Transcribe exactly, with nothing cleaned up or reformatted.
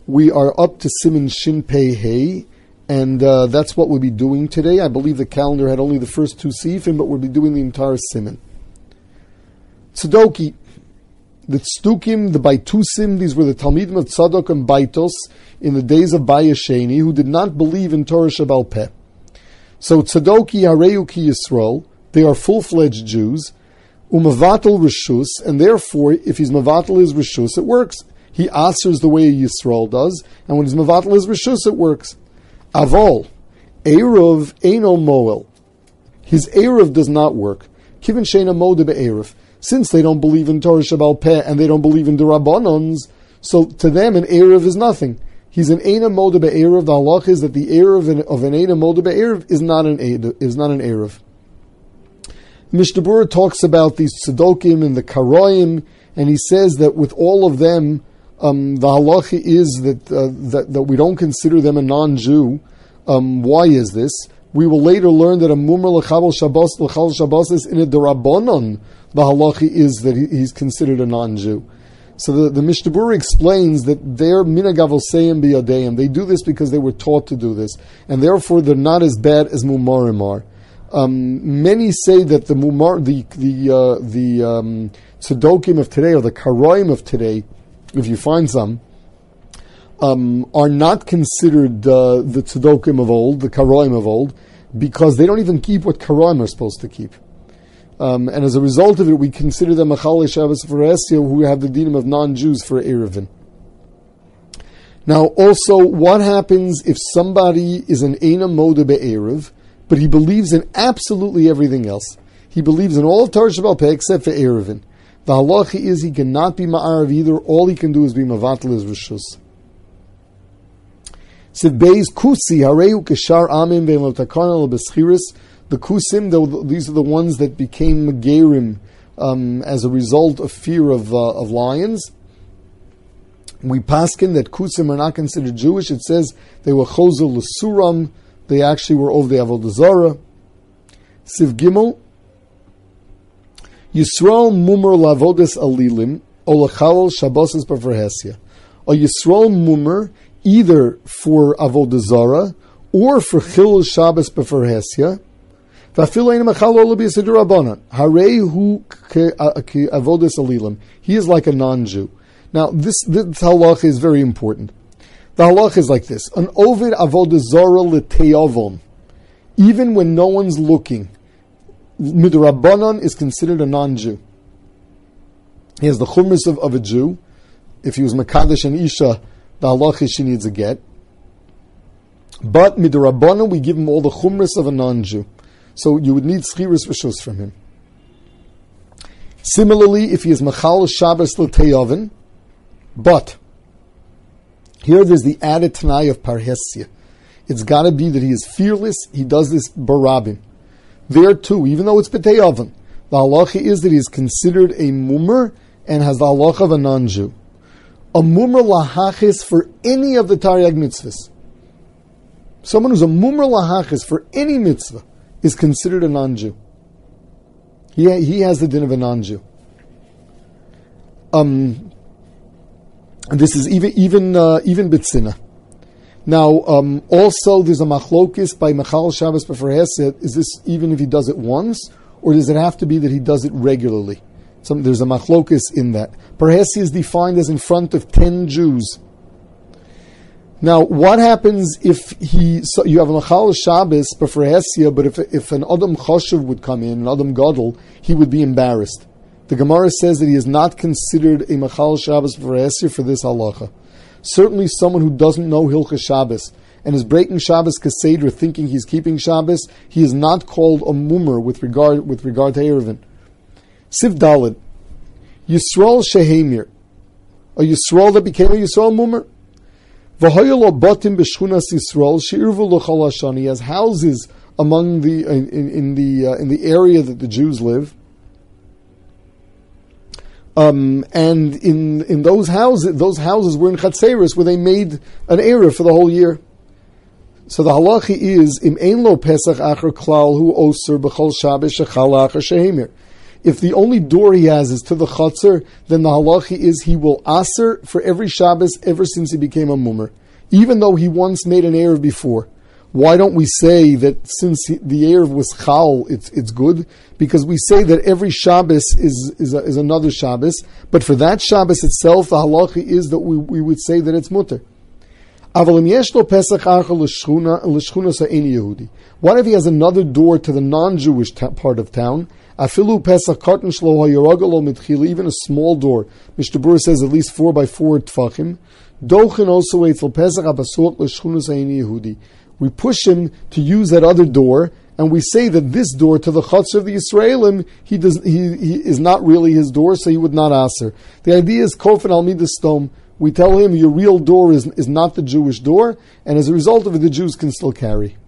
We are up to Siman Shin Pei Hey, and uh, that's what we'll be doing today. I believe the calendar had only the first two Seifim, but we'll be doing the entire Siman. Tzedoki, the Tzdukim, the Baitusim, these were the Talmidim of Tzadok and Baitos in the days of Bayasheni, who did not believe in Torah Shabbal Peh. So Tzedoki Hareu Ki Yisrael, they are full-fledged Jews, Umavatal Rishus, and therefore, if he's Mavatal his Rishus, it works. He answers the way Yisrael does, and when he's Mavatal his Rishus, it works. Avol, Eruv Eino Moel. His Eruv does not work. Kivin Sheina Mode Be'eruv. Since they don't believe in Torah Shabbal Peh, and they don't believe in the Rabbanons, so to them an Eruv is nothing. He's an Eina Mode Be'eruv. The halach is that the Eruv of an Eina Mode Be'eruv is not an is not an Eruv. Mishnah Berurah talks about these Tzedokim and the Karoim, and he says that with all of them, um, the halacha is that, uh, that that we don't consider them a non-Jew. Um, why is this? We will later learn that a Mumar L'Chabal Shabbos L'Chal Shabbos is in a Derabanan. The halacha is that he, he's considered a non-Jew. So the, the Mishnah Berurah explains that they're minagav oseim biyadeim. They do this because they were taught to do this, and therefore they're not as bad as Mumarim are. Um, many say that the mumar, the the uh, the um, Tzedokim of today, or the Karoim of today, if you find some, um, are not considered uh, the Tzedokim of old, the Karoim of old, because they don't even keep what Karoim are supposed to keep. Um, and as a result of it, we consider them Machal Shabbos for Esya, who have the dinim of non-Jews for Erevin. Now, also, what happens if somebody is an Eina Moda Be'erev, but he believes in absolutely everything else? He believes in all of Torah Shabbal Peh except for Erevin. The halacha is he cannot be Ma'arav either. All he can do is be Mavatal his Rishus. Sid Beis Kusi Hareu Keshar Amin Ve'lo Takarna L'Beschiris. The Kusim, these are the ones that became Megerim um, as a result of fear of uh, of lions. We paskin that Kusim are not considered Jewish. It says they were Chozel L'Suram. They actually were over the Avodah Zarah. Siv Gimel, Yisrael Mumar Lavodas Alilim Olachal Shabbos B'Verhesia. A Yisrael Mumar either for Avodah Zarah or for Chilul Shabbos B'Verhesia. He is like a non-Jew. Now, this, this halach is very important. The halach is like this: an ovid avodah zara l'teyavon, even when no one's looking, midrabanan is considered a non-Jew. He has the chumras of, of a Jew. If he was makadosh and isha, the halach is she needs a get. But midrabanan, we give him all the chumras of a non-Jew. So you would need schiris rishus from him. Similarly, if he is machal Shabbos l'teyavin, but here there's the added tanai of parhesia. It's got to be that he is fearless. He does this barabim. There too, even though it's b'teyavin, the halacha is that he is considered a mumar and has the halacha of a non-Jew. A mumar lahachis for any of the Taryag mitzvahs. Someone who's a mumar lahachis for any mitzvah is considered a non-Jew. He he has the din of a non-Jew. Um, and this is even even uh, even bitzina. Now, um, also there's a machlokis by Machal Shabbos B'Verhesia. Is this even if he does it once, or does it have to be that he does it regularly? Some, there's a machlokis in that. Parhesia is defined as in front of ten Jews. Now, what happens if he, so you have a Machal Shabbos B'Verhesia, but if if an Adam Choshev would come in, an Adam Gadol, he would be embarrassed. The Gemara says that he is not considered a Machal Shabbos B'Verhesia for this halacha. Certainly someone who doesn't know Hilchah Shabbos and is breaking Shabbos Keseder thinking he's keeping Shabbos, he is not called a mumar with regard with regard to Erevin. Siv Dalid, Yisrael Shehemir, a Yisrael that became a Yisrael mumar. He has houses among the in, in the uh, in the area that the Jews live, um, and in in those houses, those houses were in Chatzeris where they made an erev for the whole year. So the halachi is im ein lo pesach acher klal hu oser b'chol Shabbos shechal acher shehemir. If the only door he has is to the Chatzar, then the halachi is he will aser for every Shabbos ever since he became a mummer, even though he once made an Erev before. Why don't we say that since the Erev was Chal, it's it's good? Because we say that every Shabbos is is, a, is another Shabbos, but for that Shabbos itself, the halachi is that we, we would say that it's mutter. What if he has another door to the non-Jewish ta- part of town? Even a small door. Mishnah Berurah says at least four by four tfachim. We push him to use that other door, and we say that this door to the Chatzar of the Yisraelim, he does he, he is not really his door, so he would not aser. The idea is kofen al midas stom. We tell him your real door is is not the Jewish door, and as a result of it, the Jews can still carry.